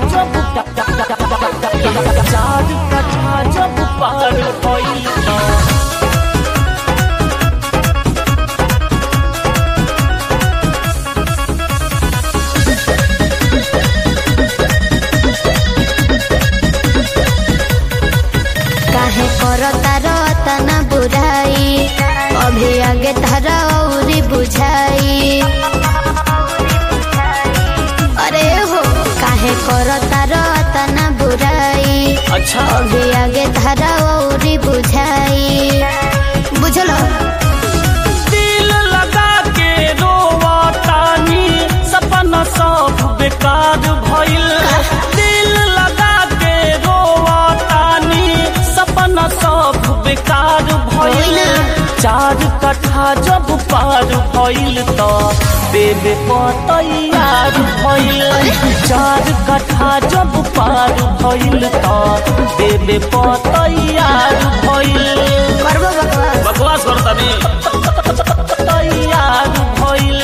जब 4 कट्ठा जब पार भइल काहे करता रतना बुराई अभी आगे तारा औरी बुझाई। अरे हो काहे करता रतना बुराई अच्छा अभी आगे तारा औरी बुझाई। बुझलो दिल लगा के रोवतानी सपना सब बेकार भइल। दिल लगा के रोवतानी सपना सब बेकार भइल। 4 कट्ठा जब पार भइल त देवे तैयार भइल। 4 कट्ठा जब पार भइल त देवे तैयार भइल। करबो बकवास बकवास करतानी तैयार भइल।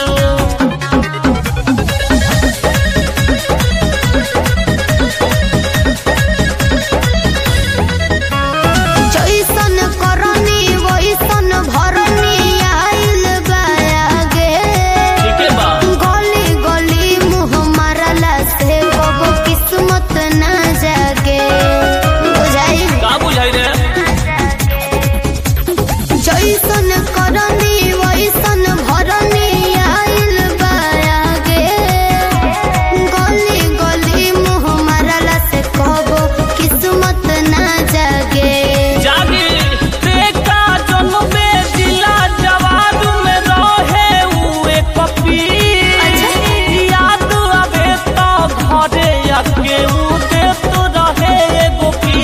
जैसन करनी वैसन भरनी आइल बागे। ठीके बा गली गली मुँह मारला से कबो किस्मत ना जागे। बुझाई का बुझाई रे जैसन करनी वैसन भरनी आइल बागे। गली गली मुँह मारला से कबो किस्मत ना जागे। जागी देखा जनबे जिला जवाब में रहे उए कपी। याद आवे तो घरे आके उ देत रहे एगो पी।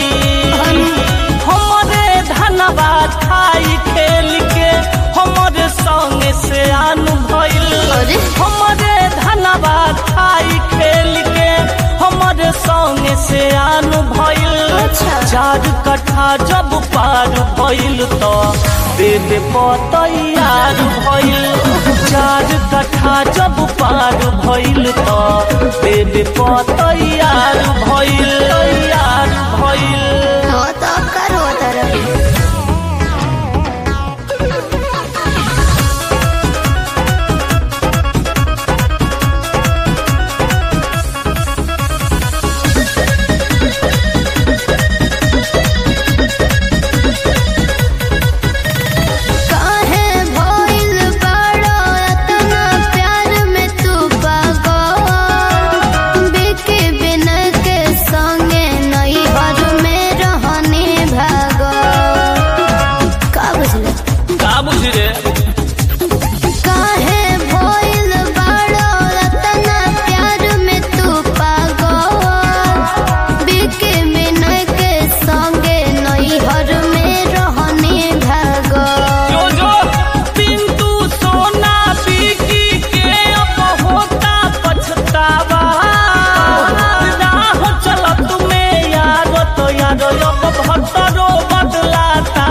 हमरे धनवा खाई खेल के हमरे संगे से आन भइल। हमरे धनवा खाई खेल के हमरे संगे से आन भइल। 4 कट्ठा जब पार भइल त देवे तैयार भइल। 4 कट्ठा जब पार भइल त देवे तैयार भइल। तैयार भइल हो तो करो तरह काहे भइल बड़ो इतना प्यार में तू पागल। बिके बिना के संगे नहीं हर में रहने भागो। का बुझले का बुझी रे काहे भइल बड़ो इतना प्यार में तू पागल। बिके बिना के संगे नहीं हर में रहने भागो। जो जो पिंटू सोना बिकी के अब होता पछतावा। राह चलत में यारो तो यारो अब भटरो बदलाता।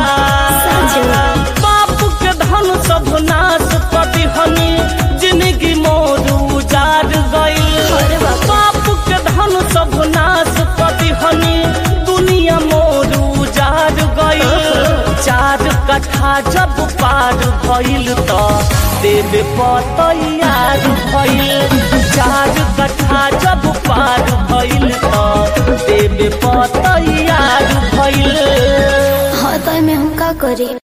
बाप के धन सब नाश कति हनी जिंदगी मोर उजाड़ गइल। बाप के धन सब नाश कति हनी दुनिया मोर उजाड़ गइल। 4 कट्ठा जब पार भइल त देवे तैयार भइल। 4 कट्ठा जब पार भइल त देवे तैयार भइल। हाँ तो मैं हम का करी।